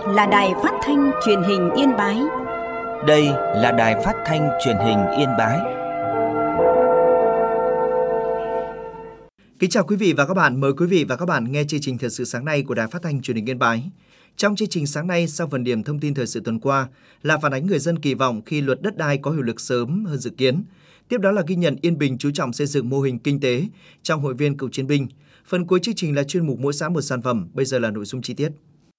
là Đài Phát thanh Truyền hình Yên Bái. Đây là Đài Phát thanh Truyền hình Yên Bái. Kính chào quý vị và các bạn, mời quý vị và các bạn nghe chương trình Thời sự sáng nay của Đài Phát thanh Truyền hình Yên Bái. Trong chương trình sáng nay, sau phần điểm thông tin thời sự tuần qua là phản ánh người dân kỳ vọng khi luật đất đai có hiệu lực sớm hơn dự kiến. Tiếp đó là ghi nhận Yên Bình chú trọng xây dựng mô hình kinh tế trong hội viên cựu chiến binh. Phần cuối chương trình là chuyên mục mỗi xã một sản phẩm, bây giờ là nội dung chi tiết.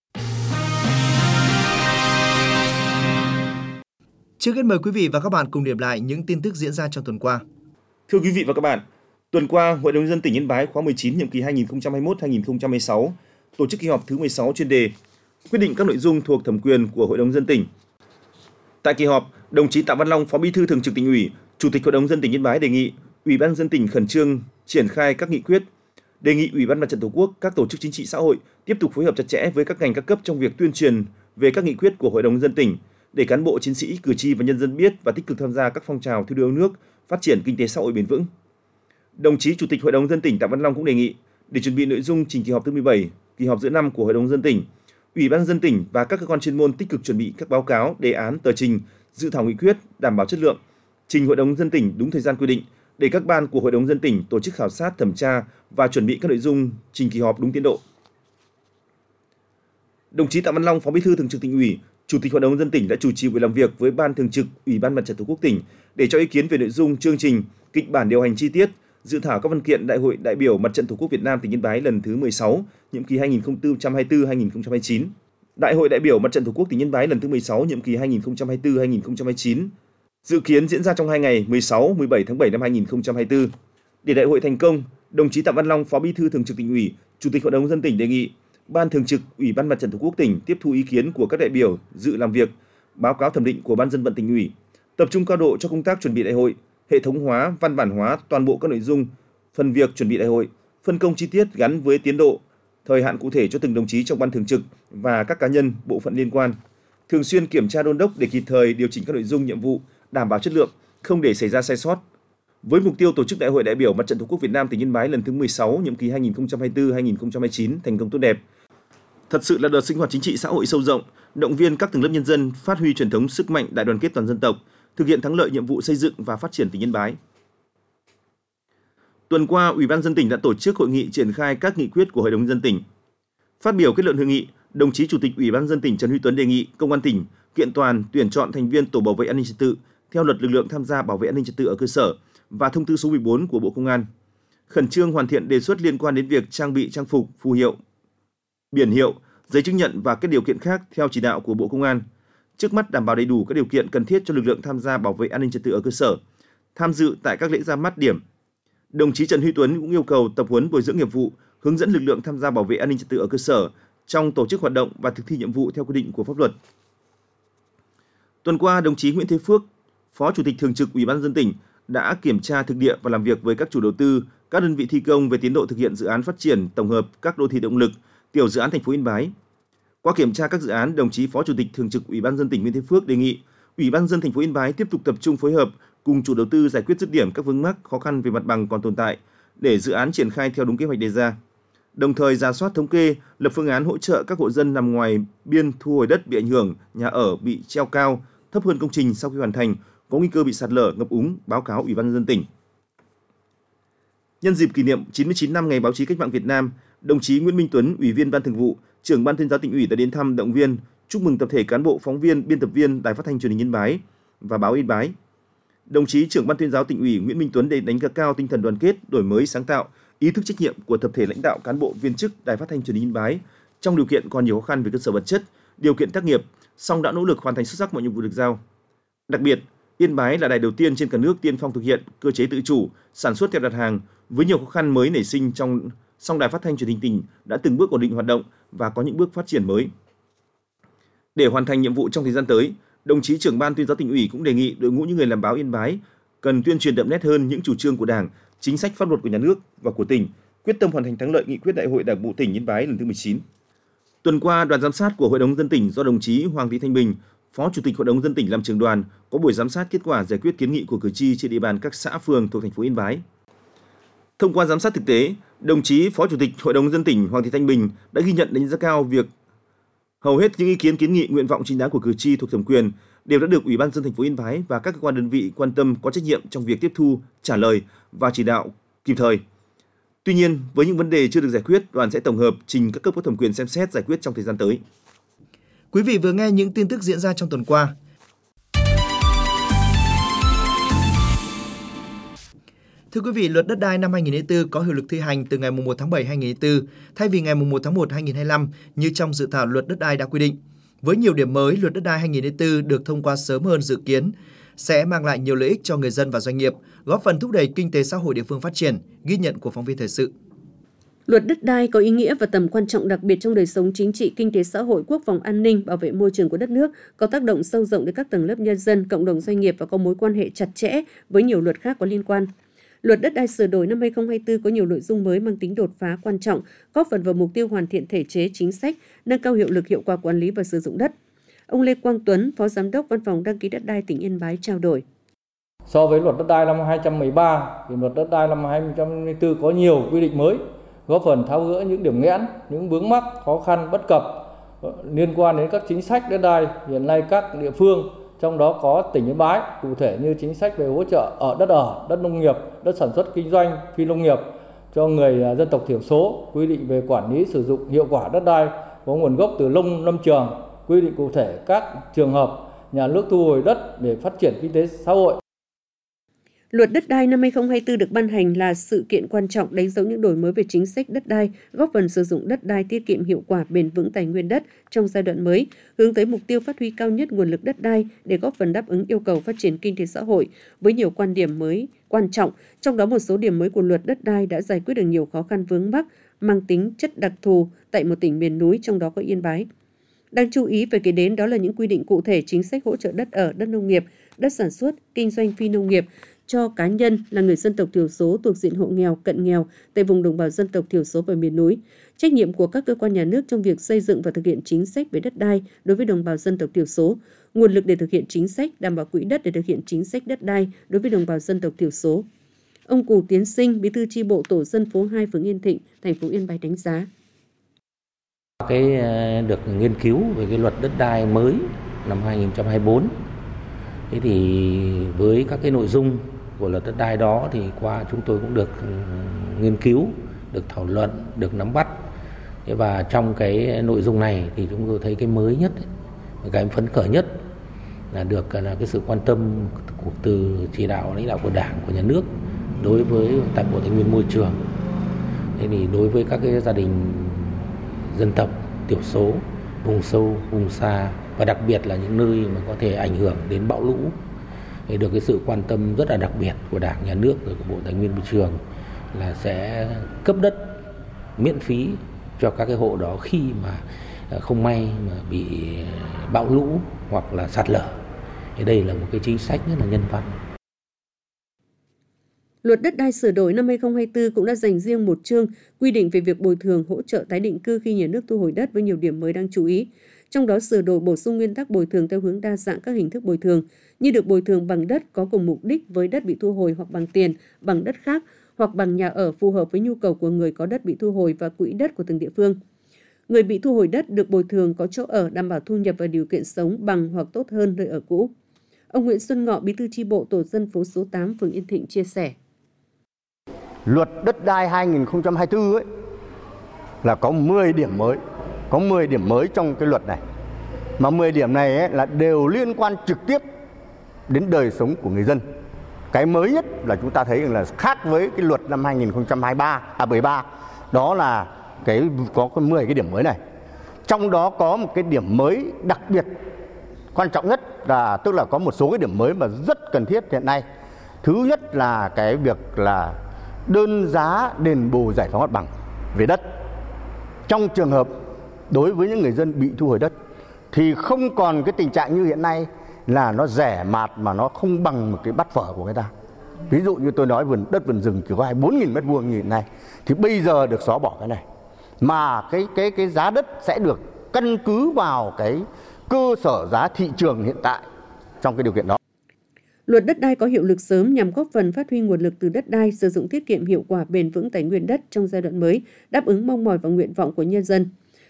Trước hết mời quý vị và các bạn cùng điểm lại những tin tức diễn ra trong tuần qua. Thưa quý vị và các bạn, tuần qua, Hội đồng nhân dân tỉnh Yên Bái khóa 19 nhiệm kỳ 2021-2026 tổ chức kỳ họp thứ 16 chuyên đề quyết định các nội dung thuộc thẩm quyền của Hội đồng nhân dân tỉnh. Tại kỳ họp, đồng chí Tạ Văn Long, Phó Bí thư Thường trực Tỉnh ủy, Chủ tịch Hội đồng nhân dân tỉnh Yên Bái đề nghị Ủy ban nhân dân tỉnh khẩn trương triển khai các nghị quyết, đề nghị Ủy ban Mặt trận Tổ quốc, các tổ chức chính trị xã hội tiếp tục phối hợp chặt chẽ với các ngành các cấp trong việc tuyên truyền về các nghị quyết của Hội đồng nhân dân tỉnh để cán bộ, chiến sĩ, cử tri và nhân dân biết và tích cực tham gia các phong trào thi đua yêu nước, phát triển kinh tế xã hội bền vững. Đồng chí Chủ tịch Hội đồng nhân dân tỉnh Tạ Văn Long cũng đề nghị để chuẩn bị nội dung trình kỳ họp thứ 17, kỳ họp giữa năm của Hội đồng nhân dân tỉnh, Ủy ban nhân dân tỉnh và các cơ quan chuyên môn tích cực chuẩn bị các báo cáo, đề án, tờ trình, dự thảo nghị quyết đảm bảo chất lượng, trình Hội đồng nhân dân tỉnh đúng thời gian quy định để các ban của Hội đồng nhân dân tỉnh tổ chức khảo sát, thẩm tra và chuẩn bị các nội dung trình kỳ họp đúng tiến độ. Đồng chí Tạ Văn Long, Phó Bí thư Thường trực Tỉnh ủy, Chủ tịch Hội đồng nhân dân tỉnh đã chủ trì buổi làm việc với Ban Thường trực Ủy ban Mặt trận Tổ quốc tỉnh để cho ý kiến về nội dung chương trình, kịch bản điều hành chi tiết, dự thảo các văn kiện Đại hội đại biểu Mặt trận Tổ quốc Việt Nam tỉnh Yên Bái lần thứ 16, nhiệm kỳ 2024-2029, Đại hội đại biểu Mặt trận Tổ quốc tỉnh Yên Bái lần thứ 16, nhiệm kỳ 2024-2029, dự kiến diễn ra trong 2 ngày 16-17 tháng 7 năm 2024. Để đại hội thành công, đồng chí Tạ Văn Long, Phó Bí thư Thường trực Tỉnh ủy, Chủ tịch Hội đồng nhân dân tỉnh đề nghị Ban Thường trực Ủy ban Mặt trận Tổ quốc tỉnh tiếp thu ý kiến của các đại biểu dự làm việc, báo cáo thẩm định của Ban dân vận Tỉnh ủy, tập trung cao độ cho công tác chuẩn bị đại hội, hệ thống hóa, văn bản hóa toàn bộ các nội dung, phần việc chuẩn bị đại hội, phân công chi tiết gắn với tiến độ, thời hạn cụ thể cho từng đồng chí trong Ban Thường trực và các cá nhân, bộ phận liên quan, thường xuyên kiểm tra đôn đốc để kịp thời điều chỉnh các nội dung nhiệm vụ, đảm bảo chất lượng, không để xảy ra sai sót. Với mục tiêu tổ chức Đại hội đại biểu Mặt trận Tổ quốc Việt Nam tỉnh Yên Bái lần thứ 16, nhiệm kỳ 2024-2029 thành công tốt đẹp. Thật sự là đợt sinh hoạt chính trị xã hội sâu rộng, động viên các tầng lớp nhân dân phát huy truyền thống sức mạnh đại đoàn kết toàn dân tộc, thực hiện thắng lợi nhiệm vụ xây dựng và phát triển tỉnh Yên Bái. Tuần qua, Ủy ban nhân dân tỉnh đã tổ chức hội nghị triển khai các nghị quyết của Hội đồng nhân dân tỉnh. Phát biểu kết luận hội nghị, đồng chí Chủ tịch Ủy ban nhân dân tỉnh Trần Huy Tuấn đề nghị Công an tỉnh kiện toàn tuyển chọn thành viên tổ bảo vệ an ninh trật tự theo Luật lực lượng tham gia bảo vệ an ninh trật tự ở cơ sở và Thông tư số 14 của Bộ Công an. Khẩn trương hoàn thiện đề xuất liên quan đến việc trang bị trang phục, phù hiệu, biển hiệu, giấy chứng nhận và các điều kiện khác theo chỉ đạo của Bộ Công an. Trước mắt đảm bảo đầy đủ các điều kiện cần thiết cho lực lượng tham gia bảo vệ an ninh trật tự ở cơ sở, tham dự tại các lễ ra mắt điểm. Đồng chí Trần Huy Tuấn cũng yêu cầu tập huấn bồi dưỡng nghiệp vụ, hướng dẫn lực lượng tham gia bảo vệ an ninh trật tự ở cơ sở trong tổ chức hoạt động và thực thi nhiệm vụ theo quy định của pháp luật. Tuần qua, đồng chí Nguyễn Thế Phước, Phó Chủ tịch Thường trực Ủy ban nhân dân tỉnh đã kiểm tra thực địa và làm việc với các chủ đầu tư, các đơn vị thi công về tiến độ thực hiện dự án phát triển tổng hợp các đô thị động lực, tiểu dự án thành phố Yên Bái. Qua kiểm tra các dự án, đồng chí Phó Chủ tịch Thường trực Ủy ban nhân dân tỉnh Nguyễn Thế Phước đề nghị Ủy ban nhân dân thành phố Yên Bái tiếp tục tập trung phối hợp cùng chủ đầu tư giải quyết dứt điểm các vướng mắc, khó khăn về mặt bằng còn tồn tại để dự án triển khai theo đúng kế hoạch đề ra. Đồng thời rà soát thống kê, lập phương án hỗ trợ các hộ dân nằm ngoài biên thu hồi đất bị ảnh hưởng, nhà ở bị treo cao, thấp hơn công trình sau khi hoàn thành, có nguy cơ bị sạt lở, ngập úng, báo cáo Ủy ban nhân dân tỉnh. Nhân dịp kỷ niệm 99 năm Ngày Báo chí Cách mạng Việt Nam, đồng chí Nguyễn Minh Tuấn, Ủy viên Ban Thường vụ, Trưởng Ban Tuyên giáo Tỉnh ủy đã đến thăm, động viên, chúc mừng tập thể cán bộ, phóng viên, biên tập viên Đài Phát thanh Truyền hình Yên Bái và báo Yên Bái. Đồng chí Trưởng Ban Tuyên giáo Tỉnh ủy Nguyễn Minh Tuấn đánh giá cao tinh thần đoàn kết, đổi mới, sáng tạo, ý thức trách nhiệm của tập thể lãnh đạo, cán bộ, viên chức Đài Phát thanh Truyền hình Yên Bái trong điều kiện còn nhiều khó khăn về cơ sở vật chất, điều kiện tác nghiệp, song đã nỗ lực hoàn thành xuất sắc mọi nhiệm vụ được giao. Đặc biệt, Yên Bái là đài đầu tiên trên cả nước tiên phong thực hiện cơ chế tự chủ, sản xuất theo đặt hàng với nhiều khó khăn mới nảy sinh song Đài Phát thanh Truyền hình tỉnh đã từng bước ổn định hoạt động và có những bước phát triển mới. Để hoàn thành nhiệm vụ trong thời gian tới, đồng chí Trưởng Ban Tuyên giáo Tỉnh ủy cũng đề nghị đội ngũ những người làm báo Yên Bái cần tuyên truyền đậm nét hơn những chủ trương của Đảng, chính sách pháp luật của nhà nước và của tỉnh, quyết tâm hoàn thành thắng lợi nghị quyết Đại hội Đảng bộ tỉnh Yên Bái lần thứ 19. Tuần qua, đoàn giám sát của Hội đồng nhân dân tỉnh do đồng chí Hoàng Thị Thanh Bình, Phó Chủ tịch Hội đồng nhân dân tỉnh làm trưởng đoàn, có buổi giám sát kết quả giải quyết kiến nghị của cử tri trên địa bàn các xã phường thuộc thành phố Yên Bái. Thông qua giám sát thực tế, đồng chí Phó Chủ tịch Hội đồng nhân dân tỉnh Hoàng Thị Thanh Bình đã ghi nhận, đánh giá cao việc Hầu hết những ý kiến kiến nghị nguyện vọng chính đáng của cử tri thuộc thẩm quyền đều đã được Ủy ban nhân dân thành phố Yên Bái và các cơ quan đơn vị quan tâm có trách nhiệm trong việc tiếp thu, trả lời và chỉ đạo kịp thời. Tuy nhiên, với những vấn đề chưa được giải quyết, đoàn sẽ tổng hợp trình các cấp có thẩm quyền xem xét giải quyết trong thời gian tới. Quý vị vừa nghe những tin tức diễn ra trong tuần qua. Thưa quý vị, luật đất đai năm 2004 có hiệu lực thi hành từ ngày 1 tháng 7 2004 thay vì ngày 1 tháng 1 2025 như trong dự thảo luật đất đai đã quy định. Với nhiều điểm mới, luật đất đai 2004 được thông qua sớm hơn dự kiến, sẽ mang lại nhiều lợi ích cho người dân và doanh nghiệp, góp phần thúc đẩy kinh tế xã hội địa phương phát triển, ghi nhận của phóng viên thời sự. Luật đất đai có ý nghĩa và tầm quan trọng đặc biệt trong đời sống chính trị, kinh tế xã hội, quốc phòng an ninh, bảo vệ môi trường của đất nước, có tác động sâu rộng đến các tầng lớp nhân dân, cộng đồng doanh nghiệp và có mối quan hệ chặt chẽ với nhiều luật khác có liên quan. Luật đất đai sửa đổi năm 2024 có nhiều nội dung mới mang tính đột phá quan trọng, góp phần vào mục tiêu hoàn thiện thể chế chính sách, nâng cao hiệu lực hiệu quả quản lý và sử dụng đất. Ông Lê Quang Tuấn, Phó Giám đốc Văn phòng Đăng ký đất đai tỉnh Yên Bái trao đổi. So với luật đất đai năm 2013 thì luật đất đai năm 2024 có nhiều quy định mới, góp phần tháo gỡ những điểm nghẽn, những vướng mắc, khó khăn, bất cập liên quan đến các chính sách đất đai hiện nay các địa phương, trong đó có tỉnh Yên Bái, cụ thể như chính sách về hỗ trợ đất nông nghiệp, đất sản xuất kinh doanh, phi nông nghiệp cho người dân tộc thiểu số, quy định về quản lý sử dụng hiệu quả đất đai có nguồn gốc từ lâm trường, quy định cụ thể các trường hợp nhà nước thu hồi đất để phát triển kinh tế xã hội. Luật đất đai năm 2024 được ban hành là sự kiện quan trọng đánh dấu những đổi mới về chính sách đất đai, góp phần sử dụng đất đai tiết kiệm hiệu quả bền vững tài nguyên đất trong giai đoạn mới, hướng tới mục tiêu phát huy cao nhất nguồn lực đất đai để góp phần đáp ứng yêu cầu phát triển kinh tế xã hội với nhiều quan điểm mới quan trọng, trong đó một số điểm mới của luật đất đai đã giải quyết được nhiều khó khăn vướng mắc mang tính chất đặc thù tại một tỉnh miền núi, trong đó có Yên Bái. Đáng chú ý phải kể đến đó là những quy định cụ thể chính sách hỗ trợ đất nông nghiệp, đất sản xuất, kinh doanh phi nông nghiệp cho cá nhân là người dân tộc thiểu số thuộc diện hộ nghèo, cận nghèo tại vùng đồng bào dân tộc thiểu số và miền núi. Trách nhiệm của các cơ quan nhà nước trong việc xây dựng và thực hiện chính sách về đất đai đối với đồng bào dân tộc thiểu số, nguồn lực để thực hiện chính sách, đảm bảo quỹ đất để thực hiện chính sách đất đai đối với đồng bào dân tộc thiểu số. Ông Cù Tiến Sinh, Bí thư chi bộ tổ dân phố 2 phường Yên Thịnh, thành phố Yên Bái đánh giá. Được nghiên cứu về cái luật đất đai mới năm 2024. Thế thì với các cái nội dung của luật đất đai đó thì qua chúng tôi cũng được nghiên cứu, được thảo luận, được nắm bắt. Và trong cái nội dung này thì chúng tôi thấy cái mới nhất, cái phấn khởi nhất là được cái sự quan tâm từ chỉ đạo lãnh đạo của Đảng, của nhà nước đối với tại Bộ Tài nguyên Môi trường. Thế thì đối với các cái gia đình dân tộc thiểu số, vùng sâu, vùng xa và đặc biệt là những nơi mà có thể ảnh hưởng đến bão lũ, thì được cái sự quan tâm rất là đặc biệt của Đảng, nhà nước rồi của Bộ Tài nguyên Môi trường là sẽ cấp đất miễn phí cho các cái hộ đó khi mà không may mà bị bão lũ hoặc là sạt lở. Thì đây là một cái chính sách rất là nhân văn. Luật đất đai sửa đổi năm 2024 cũng đã dành riêng một chương quy định về việc bồi thường hỗ trợ tái định cư khi nhà nước thu hồi đất với nhiều điểm mới đáng chú ý. Trong đó sửa đổi bổ sung nguyên tắc bồi thường theo hướng đa dạng các hình thức bồi thường, như được bồi thường bằng đất có cùng mục đích với đất bị thu hồi hoặc bằng tiền, bằng đất khác hoặc bằng nhà ở phù hợp với nhu cầu của người có đất bị thu hồi và quỹ đất của từng địa phương. Người bị thu hồi đất được bồi thường có chỗ ở đảm bảo thu nhập và điều kiện sống bằng hoặc tốt hơn nơi ở cũ. Ông Nguyễn Xuân Ngọ, Bí thư chi bộ tổ dân phố số 8 phường Yên Thịnh chia sẻ. Luật đất đai 2024 ấy là có 10 điểm mới. Có 10 điểm mới trong cái luật này. Mà 10 điểm này ấy là đều liên quan trực tiếp đến đời sống của người dân. Cái mới nhất là chúng ta thấy là khác với cái luật năm 2013, đó là có 10 cái điểm mới này. Trong đó có một cái điểm mới đặc biệt quan trọng nhất là tức là có một số cái điểm mới mà rất cần thiết hiện nay. Thứ nhất là cái việc là đơn giá đền bù giải phóng mặt bằng về đất. Trong trường hợp đối với những người dân bị thu hồi đất thì không còn cái tình trạng như hiện nay là nó rẻ mạt mà nó không bằng một cái bát phở của người ta. Ví dụ như tôi nói vườn rừng chỉ có 4.000 m² như hiện nay thì bây giờ được xóa bỏ cái này. Mà cái giá đất sẽ được căn cứ vào cái cơ sở giá thị trường hiện tại trong cái điều kiện đó. Luật đất đai có hiệu lực sớm nhằm góp phần phát huy nguồn lực từ đất đai, sử dụng tiết kiệm hiệu quả bền vững tài nguyên đất trong giai đoạn mới, đáp ứng mong mỏi và nguyện vọng của nhân dân.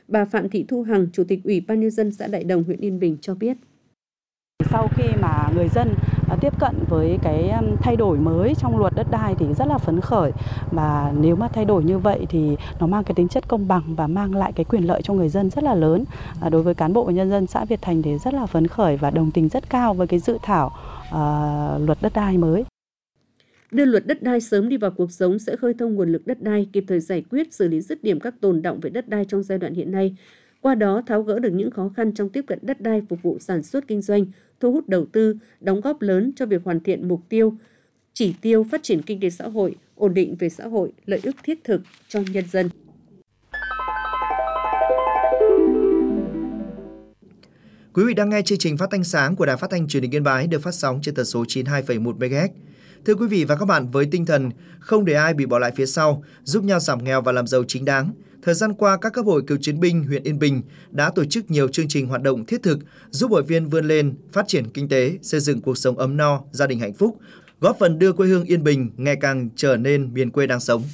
Bà Phạm Thị Thu Hằng, Chủ tịch Ủy ban Nhân dân xã Đại Đồng, huyện Yên Bình cho biết. Sau khi mà người dân tiếp cận với cái thay đổi mới trong luật đất đai thì rất là phấn khởi, và nếu mà thay đổi như vậy thì nó mang cái tính chất công bằng và mang lại cái quyền lợi cho người dân rất là lớn. Đối với cán bộ và nhân dân xã Việt Thành thì rất là phấn khởi và đồng tình rất cao với cái dự thảo luật đất đai mới. Đưa luật đất đai sớm đi vào cuộc sống sẽ khơi thông nguồn lực đất đai, kịp thời giải quyết, xử lý dứt điểm các tồn đọng về đất đai trong giai đoạn hiện nay. Qua đó tháo gỡ được những khó khăn trong tiếp cận đất đai phục vụ sản xuất kinh doanh, thu hút đầu tư, đóng góp lớn cho việc hoàn thiện mục tiêu, chỉ tiêu phát triển kinh tế xã hội, ổn định về xã hội, lợi ích thiết thực cho nhân dân. Quý vị đang nghe chương trình phát thanh sáng của Đài Phát thanh Truyền hình Yên Bái được phát sóng trên tần số 92,1 MHz. Thưa quý vị và các bạn, với tinh thần không để ai bị bỏ lại phía sau, giúp nhau giảm nghèo và làm giàu chính đáng, thời gian qua các cấp hội cựu chiến binh huyện Yên Bình đã tổ chức nhiều chương trình hoạt động thiết thực giúp hội viên vươn lên, phát triển kinh tế, xây dựng cuộc sống ấm no, gia đình hạnh phúc, góp phần đưa quê hương Yên Bình ngày càng trở nên miền quê đáng sống.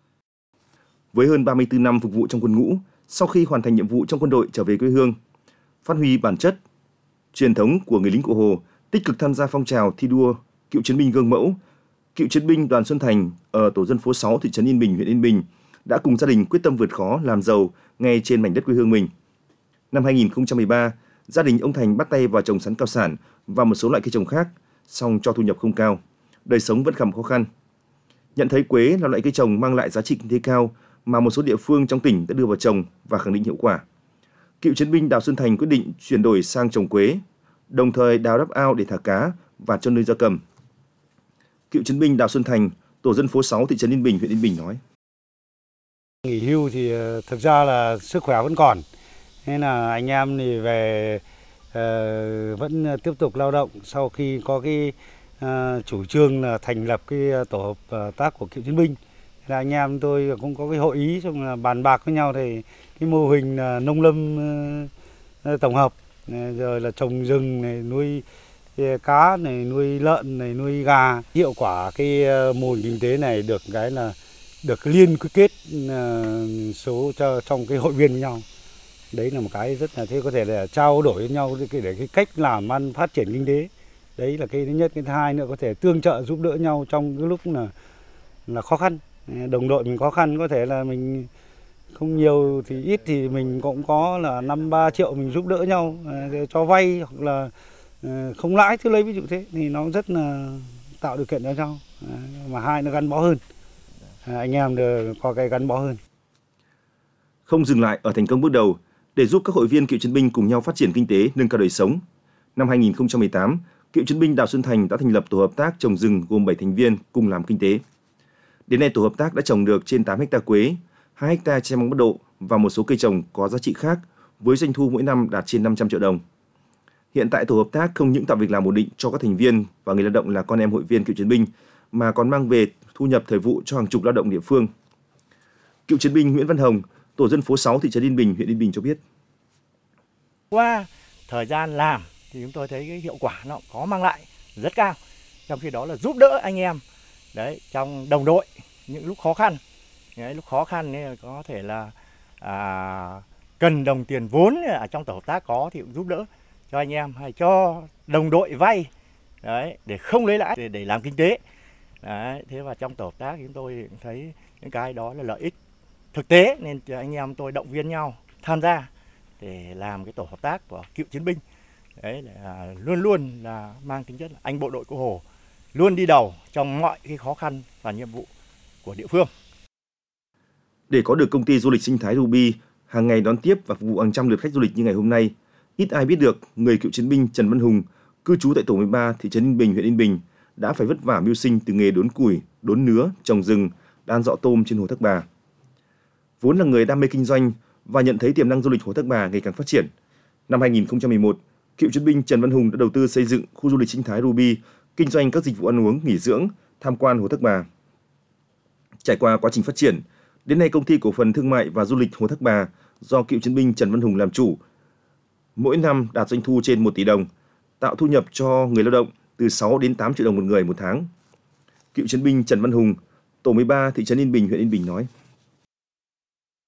Với hơn 34 năm phục vụ trong quân ngũ, sau khi hoàn thành nhiệm vụ trong quân đội trở về quê hương, phát huy bản chất, truyền thống của người lính Cụ Hồ, tích cực tham gia phong trào thi đua cựu chiến binh gương mẫu, cựu chiến binh Đoàn Xuân Thành ở tổ dân phố 6 thị trấn Yên Bình, huyện Yên Bình đã cùng gia đình quyết tâm vượt khó làm giàu ngay trên mảnh đất quê hương mình. Năm 2013, gia đình ông Thành bắt tay vào trồng sắn cao sản và một số loại cây trồng khác, song cho thu nhập không cao, đời sống vẫn gặp khó khăn. Nhận thấy quế là loại cây trồng mang lại giá trị kinh tế cao mà một số địa phương trong tỉnh đã đưa vào trồng và khẳng định hiệu quả, cựu chiến binh Đào Xuân Thành quyết định chuyển đổi sang trồng quế, đồng thời đào đắp ao để thả cá và cho nuôi gia cầm. Cựu chiến binh Đào Xuân Thành, tổ dân phố 6 thị trấn Yên Bình, huyện Yên Bình nói: Nghỉ hưu thì thực ra là sức khỏe vẫn còn, nên là anh em thì về vẫn tiếp tục lao động. Sau khi có cái chủ trương là thành lập cái tổ hợp tác của cựu chiến binh, là anh em tôi cũng có cái hội ý, xong là bàn bạc với nhau thì cái mô hình nông lâm tổng hợp, rồi là trồng rừng này, nuôi cá này, nuôi lợn này, nuôi gà. Hiệu quả cái mô hình kinh tế này được cái là được liên kết số trong cái hội viên với nhau. Đấy là một cái rất là thế, có thể là trao đổi với nhau để cái cách làm ăn phát triển kinh tế. Đấy là cái thứ nhất. Cái thứ hai nữa, có thể tương trợ giúp đỡ nhau trong cái lúc là khó khăn. Đồng đội mình khó khăn, có thể là mình không nhiều thì ít thì mình cũng có là 5-3 triệu mình giúp đỡ nhau, cho vay hoặc là không lãi thứ lấy, ví dụ thế, thì nó rất là tạo điều kiện cho nhau, mà hai nó gắn bó hơn, anh em đều có cái gắn bó hơn. Không dừng lại ở thành công bước đầu, để giúp các hội viên cựu chiến binh cùng nhau phát triển kinh tế, nâng cao đời sống, năm 2018, cựu chiến binh Đào Xuân Thành đã thành lập tổ hợp tác trồng rừng gồm 7 thành viên cùng làm kinh tế. Đến nay tổ hợp tác đã trồng được trên 8 ha quế, 2 ha tre măng bắt độ và một số cây trồng có giá trị khác, với doanh thu mỗi năm đạt trên 500 triệu đồng. Hiện tại tổ hợp tác không những tạo việc làm ổn định cho các thành viên và người lao động là con em hội viên cựu chiến binh, mà còn mang về thu nhập thời vụ cho hàng chục lao động địa phương. Cựu chiến binh Nguyễn Văn Hồng, tổ dân phố 6 thị trấn Yên Bình, huyện Yên Bình cho biết: Qua thời gian làm thì chúng tôi thấy cái hiệu quả nó có mang lại rất cao. Trong khi đó là giúp đỡ anh em đấy trong đồng đội những lúc khó khăn. Đấy, lúc khó khăn nên có thể là cần đồng tiền vốn ở trong tổ hợp tác có thì cũng giúp đỡ cho anh em, hay cho đồng đội vay đấy để không lấy lãi để làm kinh tế. Đấy, thế và trong tổ hợp tác chúng tôi thấy những cái đó là lợi ích thực tế, nên anh em tôi động viên nhau tham gia để làm cái tổ hợp tác của cựu chiến binh. Đấy là luôn luôn là mang tính chất là anh bộ đội Cụ Hồ luôn đi đầu trong mọi cái khó khăn và nhiệm vụ của địa phương. Để có được công ty du lịch sinh thái Ruby hàng ngày đón tiếp và phục vụ hàng trăm lượt khách du lịch như ngày hôm nay, ít ai biết được người cựu chiến binh Trần Văn Hùng, cư trú tại tổ 13 thị trấn Yên Bình, huyện Yên Bình đã phải vất vả mưu sinh từ nghề đốn củi, đốn nứa, trồng rừng, đan dọ tôm trên hồ Thác Bà. Vốn là người đam mê kinh doanh và nhận thấy tiềm năng du lịch hồ Thác Bà ngày càng phát triển, năm 2011, cựu chiến binh Trần Văn Hùng đã đầu tư xây dựng khu du lịch sinh thái Ruby, kinh doanh các dịch vụ ăn uống, nghỉ dưỡng, tham quan hồ Thác Bà. Trải qua quá trình phát triển, đến nay công ty cổ phần thương mại và du lịch hồ Thác Bà do cựu chiến binh Trần Văn Hùng làm chủ, mỗi năm đạt doanh thu trên 1 tỷ đồng, tạo thu nhập cho người lao động từ 6 đến 8 triệu đồng một người một tháng. Cựu chiến binh Trần Văn Hùng, tổ 13 thị trấn Yên Bình, huyện Yên Bình nói: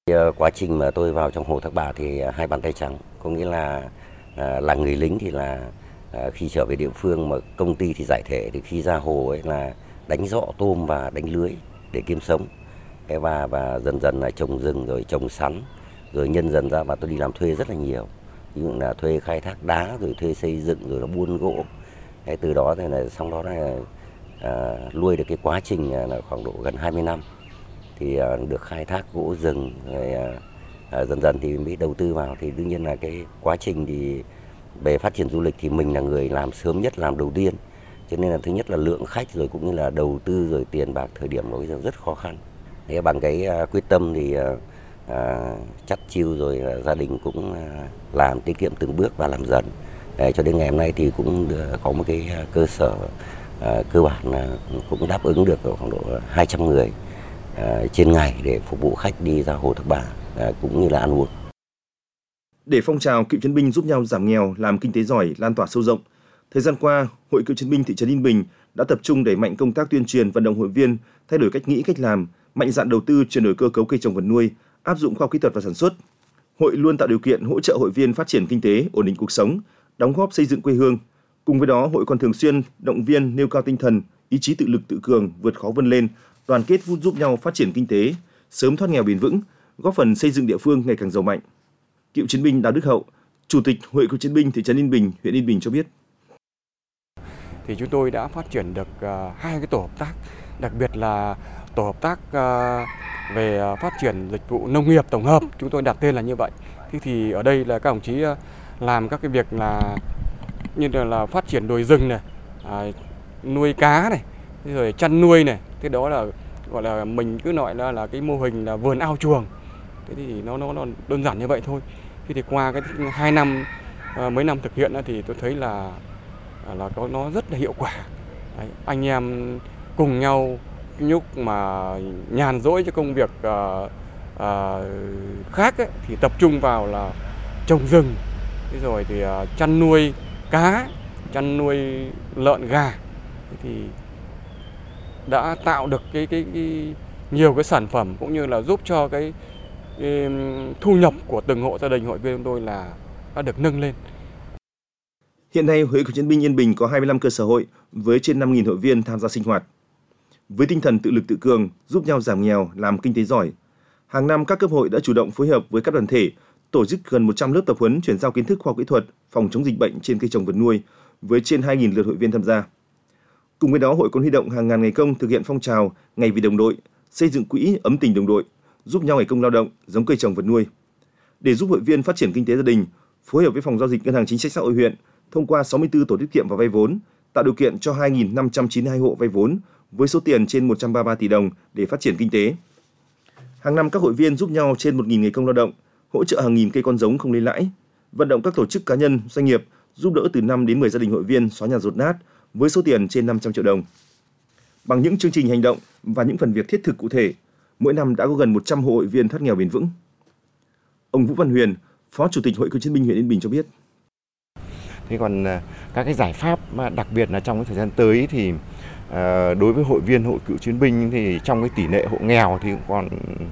Quá trình mà tôi vào trong Hồ Thác Bà thì hai bàn tay trắng, có nghĩa là người lính thì là khi trở về địa phương, mà công ty thì giải thể, thì khi ra hồ ấy là đánh giỏ tôm và đánh lưới để kiếm sống. Và dần dần là trồng rừng rồi trồng sắn, rồi nhân dần ra và tôi đi làm thuê rất là nhiều. Ví dụ là thuê khai thác đá, rồi thuê xây dựng, rồi là buôn gỗ. Từ đó thì là xong đó là nuôi được cái quá trình là khoảng độ gần 20 năm. Thì được khai thác gỗ rừng, rồi dần dần thì mới đầu tư vào. Thì đương nhiên là cái quá trình thì về phát triển du lịch thì mình là người làm sớm nhất, làm đầu tiên. Cho nên là thứ nhất là lượng khách, rồi cũng như là đầu tư, rồi tiền bạc thời điểm đó rất khó khăn. Thế bằng cái quyết tâm thì chắt chiu, rồi gia đình cũng làm tiết kiệm từng bước và làm dần. Cho đến ngày hôm nay thì cũng có một cái cơ sở cơ bản là cũng đáp ứng được khoảng độ 200 người trên ngày để phục vụ khách đi ra Hồ Thác Bà cũng như là ăn uống. Để phong trào cựu chiến binh giúp nhau giảm nghèo, làm kinh tế giỏi lan tỏa sâu rộng, thời gian qua, Hội Cựu chiến binh thị trấn Yên Bình đã tập trung đẩy mạnh công tác tuyên truyền, vận động hội viên thay đổi cách nghĩ, cách làm, mạnh dạn đầu tư, chuyển đổi cơ cấu cây trồng vật nuôi, áp dụng khoa học kỹ thuật và sản xuất. Hội luôn tạo điều kiện hỗ trợ hội viên phát triển kinh tế, ổn định cuộc sống, đóng góp xây dựng quê hương. Cùng với đó, hội còn thường xuyên động viên, nêu cao tinh thần, ý chí tự lực tự cường, vượt khó vươn lên, đoàn kết giúp nhau phát triển kinh tế, sớm thoát nghèo bền vững, góp phần xây dựng địa phương ngày càng giàu mạnh. Cựu chiến binh Đào Đức Hậu, Chủ tịch Hội Cựu chiến binh thị trấn Yên Bình, huyện Yên Bình cho biết. Thì chúng tôi đã phát triển được 2 cái tổ hợp tác, đặc biệt là tổ hợp tác về phát triển dịch vụ nông nghiệp tổng hợp, chúng tôi đặt tên là như vậy. Thế thì ở đây là các đồng chí làm các cái việc là như là phát triển đồi rừng này, nuôi cá này, rồi chăn nuôi này. Thế đó là gọi là mình cứ nói là cái mô hình là vườn ao chuồng. Thế thì nó đơn giản như vậy thôi. Thế thì qua cái 2 năm mấy năm thực hiện thì tôi thấy là nó rất là hiệu quả. Đấy, anh em cùng nhau lúc mà nhàn rỗi cho công việc khác ấy, thì tập trung vào là trồng rừng, thế rồi thì chăn nuôi cá, chăn nuôi lợn gà. Thế thì đã tạo được cái nhiều cái sản phẩm cũng như là giúp cho cái thu nhập của từng hộ gia đình hội viên của tôi là đã được nâng lên. Hiện nay, Hội Cựu chiến binh Yên Bình có 25 cơ sở hội với trên 5.000 hội viên tham gia sinh hoạt. Với tinh thần tự lực tự cường, giúp nhau giảm nghèo, làm kinh tế giỏi, hàng năm các cấp hội đã chủ động phối hợp với các đoàn thể, tổ chức gần 100 lớp tập huấn chuyển giao kiến thức khoa học kỹ thuật, phòng chống dịch bệnh trên cây trồng vật nuôi với trên 2.000 lượt hội viên tham gia. Cùng với đó, hội còn huy động hàng ngàn ngày công thực hiện phong trào Ngày vì đồng đội, xây dựng quỹ ấm tình đồng đội, giúp nhau ngày công lao động, giống cây trồng vật nuôi. Để giúp hội viên phát triển kinh tế gia đình, phối hợp với phòng giao dịch Ngân hàng Chính sách Xã hội huyện thông qua 64 tổ tiết kiệm và vay vốn, tạo điều kiện cho 2.592 hộ vay vốn với số tiền trên 133 tỷ đồng để phát triển kinh tế. Hàng năm các hội viên giúp nhau trên 1.000 ngày công lao động, hỗ trợ hàng nghìn cây con giống không lấy lãi, vận động các tổ chức cá nhân, doanh nghiệp giúp đỡ từ 5 đến 10 gia đình hội viên xóa nhà dột nát với số tiền trên 500 triệu đồng. Bằng những chương trình hành động và những phần việc thiết thực cụ thể, mỗi năm đã có gần 100 hộ hội viên thoát nghèo bền vững. Ông Vũ Văn Huyền, Phó Chủ tịch Hội Cựu chiến binh huyện Yên Bình cho biết. Thế còn các cái giải pháp đặc biệt là trong cái thời gian tới thì đối với hội viên hội cựu chiến binh thì trong cái tỷ lệ hộ nghèo thì cũng còn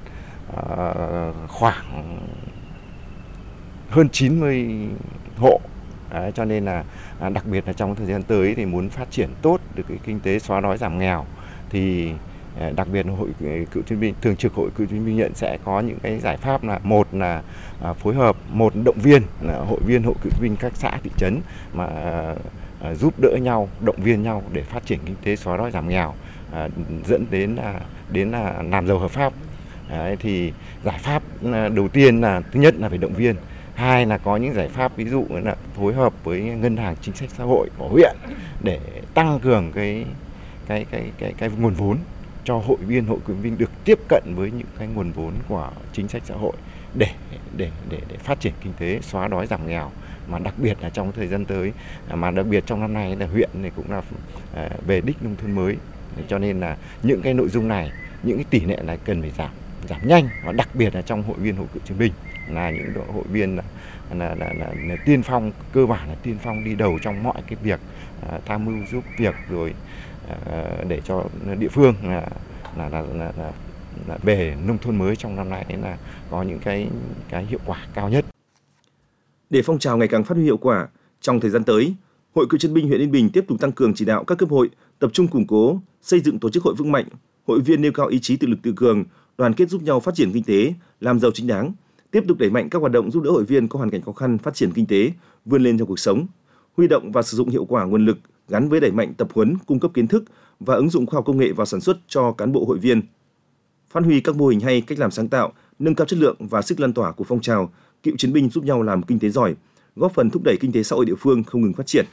khoảng hơn 90 hộ. Đấy, cho nên là đặc biệt là trong thời gian tới thì muốn phát triển tốt được cái kinh tế xóa đói giảm nghèo thì đặc biệt là hội cựu chiến binh, thường trực hội cựu chiến binh huyện sẽ có những cái giải pháp là một là phối hợp, một động viên hội viên hội cựu chiến binh các xã thị trấn mà giúp đỡ nhau, động viên nhau để phát triển kinh tế xóa đói giảm nghèo, dẫn đến là làm giàu hợp pháp. Đấy, thì giải pháp đầu tiên là thứ nhất là phải động viên, hai là có những giải pháp ví dụ là phối hợp với Ngân hàng Chính sách Xã hội của huyện để tăng cường cái nguồn vốn cho hội viên hội cựu chiến binh được tiếp cận với những cái nguồn vốn của chính sách xã hội để phát triển kinh tế xóa đói giảm nghèo, mà đặc biệt là trong thời gian tới, mà đặc biệt trong năm nay là huyện này cũng là về đích nông thôn mới, cho nên là những cái nội dung này, những cái tỷ lệ này cần phải giảm nhanh, và đặc biệt là trong hội viên hội cựu chiến binh là những hội viên là tiên phong, cơ bản là tiên phong đi đầu trong mọi cái việc tham mưu giúp việc rồi để cho địa phương là về nông thôn mới trong năm nay là có những cái hiệu quả cao nhất. Để phong trào ngày càng phát huy hiệu quả, trong thời gian tới, Hội Cựu chiến binh huyện Yên Bình tiếp tục tăng cường chỉ đạo các cấp hội tập trung củng cố, xây dựng tổ chức hội vững mạnh, hội viên nêu cao ý chí tự lực tự cường, đoàn kết giúp nhau phát triển kinh tế, làm giàu chính đáng, tiếp tục đẩy mạnh các hoạt động giúp đỡ hội viên có hoàn cảnh khó khăn phát triển kinh tế, vươn lên trong cuộc sống, huy động và sử dụng hiệu quả nguồn lực gắn với đẩy mạnh tập huấn, cung cấp kiến thức và ứng dụng khoa học công nghệ vào sản xuất cho cán bộ hội viên. Phát huy các mô hình hay, cách làm sáng tạo, nâng cao chất lượng và sức lan tỏa của phong trào cựu chiến binh giúp nhau làm kinh tế giỏi, góp phần thúc đẩy kinh tế xã hội địa phương không ngừng phát triển.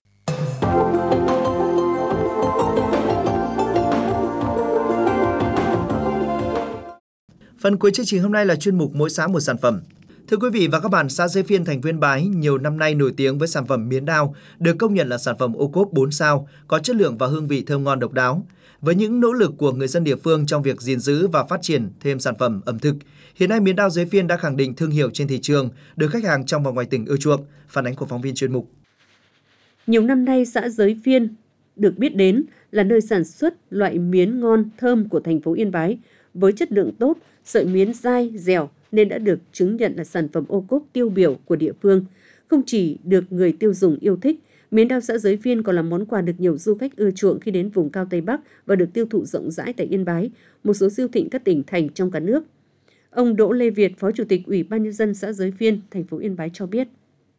Phần cuối chương trình hôm nay là chuyên mục Mỗi xã một sản phẩm. Thưa quý vị và các bạn, xã Giới Phiên, thành phố Yên Bái nhiều năm nay nổi tiếng với sản phẩm miến đao, được công nhận là sản phẩm ô cốp 4 sao, có chất lượng và hương vị thơm ngon độc đáo. Với những nỗ lực của người dân địa phương trong việc gìn giữ và phát triển thêm sản phẩm ẩm thực, hiện nay miến đao Giới Phiên đã khẳng định thương hiệu trên thị trường, được khách hàng trong và ngoài tỉnh ưa chuộng. Phản ánh của phóng viên chuyên mục. Nhiều năm nay, xã Giới Phiên được biết đến là nơi sản xuất loại miến ngon thơm của thành phố Yên Bái với chất lượng tốt, sợi miến dai, dẻo nên đã được chứng nhận là sản phẩm ô cốp tiêu biểu của địa phương. Không chỉ được người tiêu dùng yêu thích, miến đao xã Giới Phiên còn là món quà được nhiều du khách ưa chuộng khi đến vùng cao Tây Bắc và được tiêu thụ rộng rãi tại Yên Bái, một số siêu thị các tỉnh thành trong cả nước. Ông Đỗ Lê Việt, Phó Chủ tịch Ủy ban Nhân dân xã Giới Phiên, thành phố Yên Bái cho biết.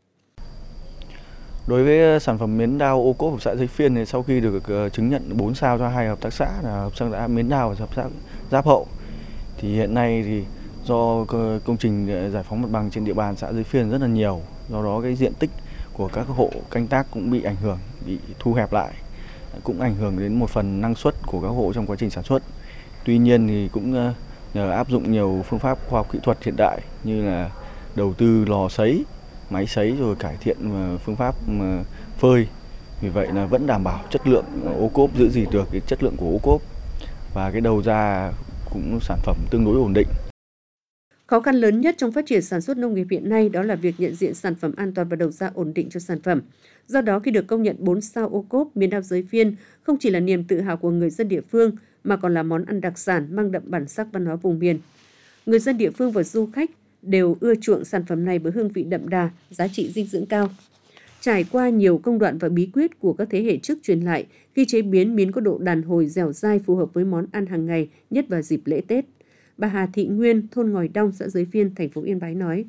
Đối với sản phẩm miến đao ô cốp của xã Giới Phiên thì sau khi được chứng nhận 4 sao cho 2 hợp tác xã là hợp tác xã miến đao và hợp tác xã Giáp Hậu, thì hiện nay thì do công trình giải phóng mặt bằng trên địa bàn xã Giới Phiên rất là nhiều, do đó cái diện tích của các hộ canh tác cũng bị ảnh hưởng, bị thu hẹp lại, cũng ảnh hưởng đến một phần năng suất của các hộ trong quá trình sản xuất. Tuy nhiên thì cũng nhờ áp dụng nhiều phương pháp khoa học kỹ thuật hiện đại như là đầu tư lò sấy, máy sấy rồi cải thiện phương pháp phơi, vì vậy là vẫn đảm bảo chất lượng ô cốp, giữ gìn được cái chất lượng của ô cốp và cái đầu ra cũng sản phẩm tương đối ổn định. Khó khăn lớn nhất trong phát triển sản xuất nông nghiệp hiện nay đó là việc nhận diện sản phẩm an toàn và đầu ra ổn định cho sản phẩm. Do đó, khi được công nhận 4 sao ô cốp, miến đao Giới Phiên không chỉ là niềm tự hào của người dân địa phương mà còn là món ăn đặc sản mang đậm bản sắc văn hóa vùng miền. Người dân địa phương và du khách đều ưa chuộng sản phẩm này với hương vị đậm đà, giá trị dinh dưỡng cao. Trải qua nhiều công đoạn và bí quyết của các thế hệ trước truyền lại, khi chế biến miến có độ đàn hồi dẻo dai phù hợp với món ăn hàng ngày, nhất vào dịp lễ Tết. Bà Hà Thị Nguyên, thôn Ngòi Đong, xã Giới Phiên, thành phố Yên Bái nói.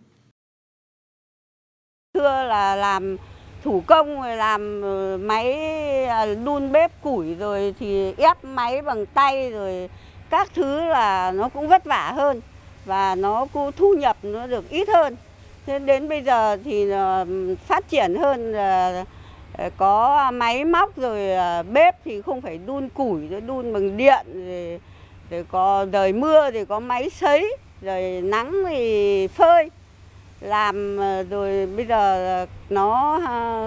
Xưa là làm thủ công, rồi làm máy đun bếp củi, rồi thì ép máy bằng tay, rồi các thứ là nó cũng vất vả hơn và nó cũng thu nhập nó được ít hơn. Thế đến bây giờ thì phát triển hơn, có máy móc, rồi bếp thì không phải đun củi, rồi đun bằng điện, rồi có trời mưa thì có máy sấy, rồi nắng thì phơi làm, rồi bây giờ nó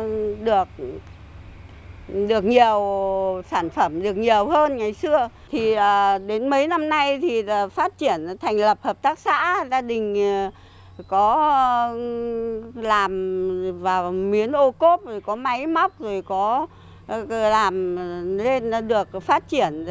được nhiều sản phẩm, được nhiều hơn ngày xưa. Thì đến mấy năm nay thì phát triển thành lập hợp tác xã, gia đình có làm vào miến ô cốp, rồi có máy móc, rồi có làm lên được phát triển,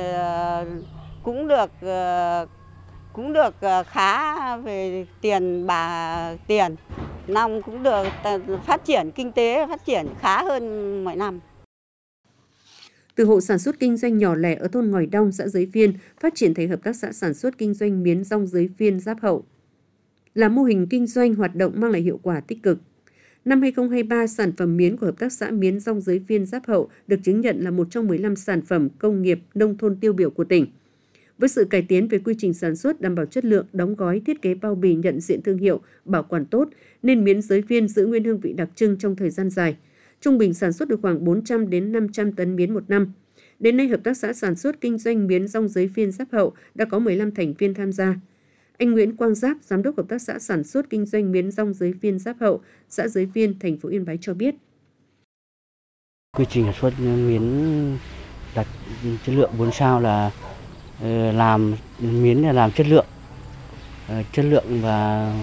cũng được khá về tiền, tiền năm cũng được phát triển kinh tế, phát triển khá hơn mọi năm. Từ hộ sản xuất kinh doanh nhỏ lẻ ở thôn Ngòi Đong, xã Giới Phiên phát triển thành hợp tác xã sản xuất kinh doanh miến rong Giới Phiên Giáp Hậu, là mô hình kinh doanh hoạt động mang lại hiệu quả tích cực. Năm 2023, sản phẩm miến của hợp tác xã miến rong Giới Phiên Giáp Hậu được chứng nhận là một trong 15 sản phẩm công nghiệp nông thôn tiêu biểu của tỉnh. Với sự cải tiến về quy trình sản xuất, đảm bảo chất lượng, đóng gói, thiết kế bao bì, nhận diện thương hiệu, bảo quản tốt, nên miến Giới Phiên giữ nguyên hương vị đặc trưng trong thời gian dài. Trung bình sản xuất được khoảng 400 đến 500 tấn miến một năm. Đến nay, hợp tác xã sản xuất kinh doanh miến rong Giới Phiên Giáp Hậu đã có 15 thành viên tham gia. Anh Nguyễn Quang Giáp, giám đốc hợp tác xã sản xuất kinh doanh miến rong Giới Phiên Giáp Hậu, xã Giới Phiên, thành phố Yên Bái cho biết. Quy trình sản xuất miến đạt chất lượng 4 sao là làm miến là làm chất lượng và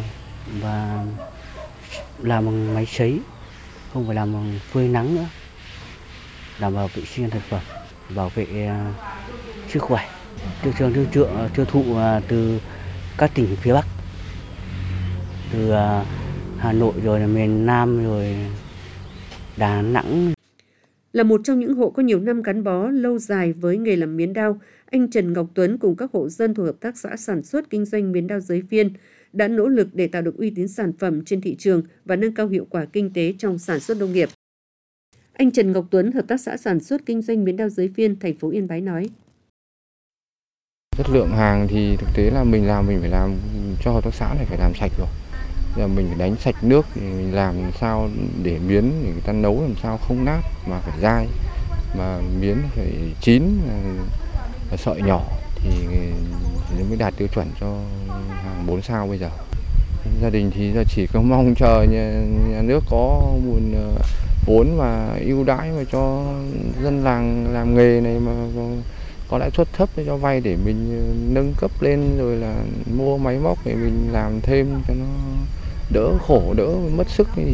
làm bằng máy sấy, không phải làm bằng phơi nắng nữa, đảm bảo vệ sinh thực phẩm, bảo vệ sức khỏe thị trường tiêu thụ từ các tỉnh phía Bắc, từ Hà Nội rồi là miền Nam rồi Đà Nẵng. Là một trong những hộ có nhiều năm gắn bó lâu dài với nghề làm miến đao, anh Trần Ngọc Tuấn cùng các hộ dân thuộc hợp tác xã sản xuất kinh doanh miến đao Giới Phiên đã nỗ lực để tạo được uy tín sản phẩm trên thị trường và nâng cao hiệu quả kinh tế trong sản xuất nông nghiệp. Anh Trần Ngọc Tuấn, hợp tác xã sản xuất kinh doanh miến đao Giới Phiên, thành phố Yên Bái nói: Chất lượng hàng thì thực tế là mình phải làm cho hợp tác xã này phải làm sạch rồi. Giờ mình phải đánh sạch nước, thì mình làm sao để miến để người ta nấu làm sao không nát mà phải dai, mà miến phải chín sợi nhỏ thì mới đạt tiêu chuẩn cho hàng 4 sao bây giờ. Gia đình thì giờ chỉ có mong chờ nhà nước có nguồn vốn và ưu đãi mà cho dân làng làm nghề này mà có lãi suất thấp để cho vay để mình nâng cấp lên, rồi là mua máy móc để mình làm thêm cho nó đỡ khổ, đỡ mất sức thì.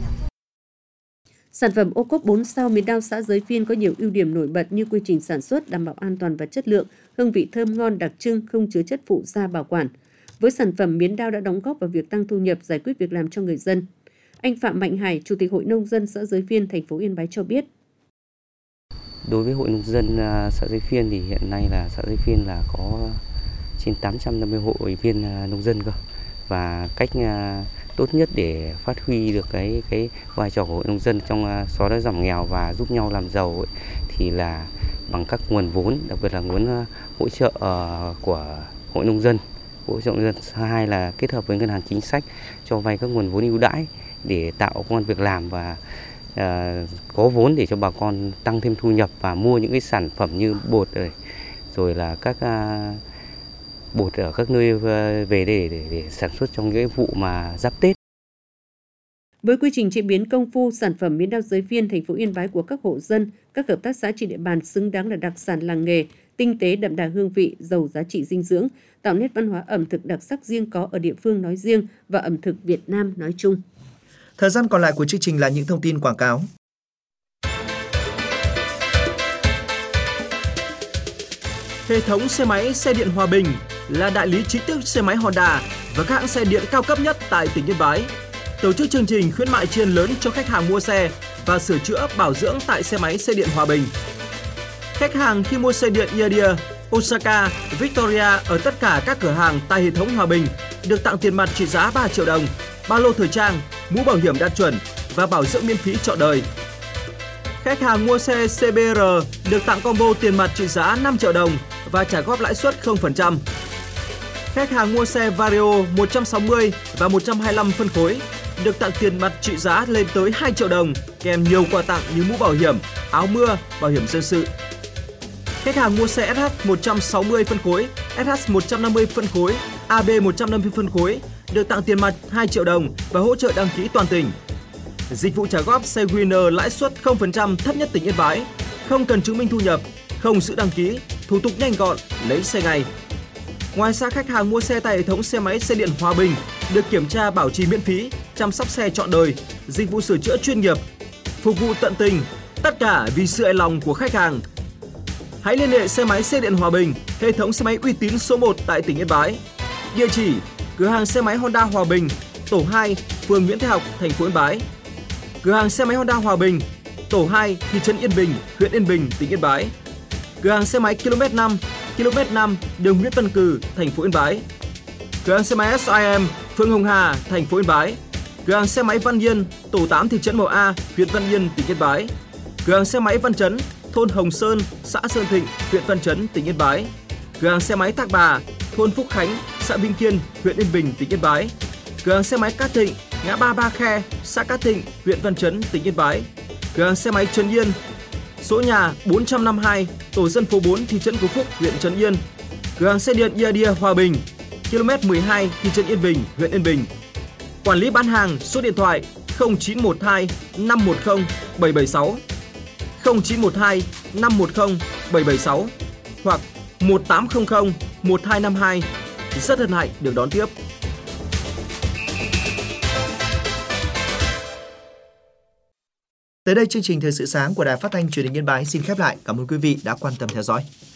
Sản phẩm ô cốp 4 sao miến đao xã Giới Phiên có nhiều ưu điểm nổi bật như quy trình sản xuất đảm bảo an toàn và chất lượng, hương vị thơm ngon đặc trưng, không chứa chất phụ gia bảo quản. Với sản phẩm miến đao đã đóng góp vào việc tăng thu nhập, giải quyết việc làm cho người dân. Anh Phạm Mạnh Hải, Chủ tịch Hội Nông dân xã Giới Phiên, thành phố Yên Bái cho biết. Đối với Hội Nông dân xã Giới Phiên thì hiện nay là xã Giới Phiên là có trên 850 hội viên nông dân cơ. Và cách tốt nhất để phát huy được cái vai trò của hội nông dân trong xóa đói giảm nghèo và giúp nhau làm giàu ấy, thì là bằng các nguồn vốn, đặc biệt là nguồn hỗ trợ của hội nông dân. Hỗ trợ nông dân. Hai là kết hợp với ngân hàng chính sách cho vay các nguồn vốn ưu đãi để tạo công ăn việc làm và có vốn để cho bà con tăng thêm thu nhập và mua những cái sản phẩm như bột rồi là các bột ở các nơi về để sản xuất trong những vụ mà giáp Tết. Với quy trình chế biến công phu, sản phẩm miến đao Giới Phiên, thành phố Yên Bái của các hộ dân, các hợp tác xã trên địa bàn xứng đáng là đặc sản làng nghề, tinh tế, đậm đà hương vị, giàu giá trị dinh dưỡng, tạo nét văn hóa ẩm thực đặc sắc riêng có ở địa phương nói riêng và ẩm thực Việt Nam nói chung. Thời gian còn lại của chương trình là những thông tin quảng cáo. Hệ thống xe máy xe điện Hòa Bình là đại lý chính thức xe máy Honda và các hãng xe điện cao cấp nhất tại tỉnh Yên Bái. Tổ chức chương trình khuyến mại tri ân lớn cho khách hàng mua xe và sửa chữa bảo dưỡng tại xe máy xe điện Hòa Bình. Khách hàng khi mua xe điện Yadir, Osaka, Victoria ở tất cả các cửa hàng tại hệ thống Hòa Bình được tặng tiền mặt trị giá 3 triệu đồng, ba lô thời trang, mũ bảo hiểm đạt chuẩn và bảo dưỡng miễn phí trọn đời. Khách hàng mua xe CBR được tặng combo tiền mặt trị giá 5 triệu đồng và trả góp lãi suất 0%. Khách hàng mua xe Vario 160 và 125 phân khối được tặng tiền mặt trị giá lên tới 2 triệu đồng kèm nhiều quà tặng như mũ bảo hiểm, áo mưa, bảo hiểm dân sự. Khách hàng mua xe SH 160 phân khối, SH 150 phân khối, AB 150 phân khối được tặng tiền mặt 2 triệu đồng và hỗ trợ đăng ký toàn tỉnh. Dịch vụ trả góp xe Winner lãi suất 0% thấp nhất tỉnh Yên Bái, không cần chứng minh thu nhập, không giữ đăng ký, thủ tục nhanh gọn, lấy xe ngay. Ngoài ra, khách hàng mua xe tại hệ thống xe máy xe điện Hòa Bình được kiểm tra bảo trì miễn phí, chăm sóc xe trọn đời, dịch vụ sửa chữa chuyên nghiệp, phục vụ tận tình, tất cả vì sự hài lòng của khách hàng. Hãy liên hệ xe máy xe điện Hòa Bình, hệ thống xe máy uy tín số 1 tại tỉnh Yên Bái. Địa chỉ: cửa hàng xe máy Honda Hòa Bình, tổ 2, phường Nguyễn Thái Học, thành phố Yên Bái. Cửa hàng xe máy Honda Hòa Bình, tổ 2, thị trấn Yên Bình, huyện Yên Bình, tỉnh Yên Bái. Cửa hàng xe máy km 5, đường Nguyễn Văn Cừ, thành phố Yên Bái. Cửa hàng xe máy SIM, phường Hồng Hà, thành phố Yên Bái. Cửa hàng xe máy Văn Yên, tổ 8, thị trấn Mậu A, huyện Văn Yên, tỉnh Yên Bái. Cửa hàng xe máy Văn Chấn, thôn Hồng Sơn, xã Sơn Thịnh, huyện Văn Chấn, tỉnh Yên Bái. Cửa hàng xe máy Thác Bà, thôn Phúc Khánh, xã Vinh Kiên, huyện Yên Bình, tỉnh Yên Bái. Cửa hàng xe máy Cát Thịnh, ngã ba Ba Khe, xã Cát Thịnh, huyện Văn Chấn, tỉnh Yên Bái. Cửa hàng xe máy Trấn Yên, số nhà 452, tổ dân phố 4, thị trấn Phú Phúc, huyện Trấn Yên. Cửa hàng xe điện Yadir Hòa Bình, km 12, thị trấn Yên Bình, huyện Yên Bình. Quản lý bán hàng, số điện thoại 0912 510 776, 0912 510 776 hoặc 1800 1252. Rất hân hạnh được đón tiếp. Tới đây chương trình Thời sự sáng của Đài Phát thanh Truyền hình Yên Bái xin khép lại. Cảm ơn quý vị đã quan tâm theo dõi.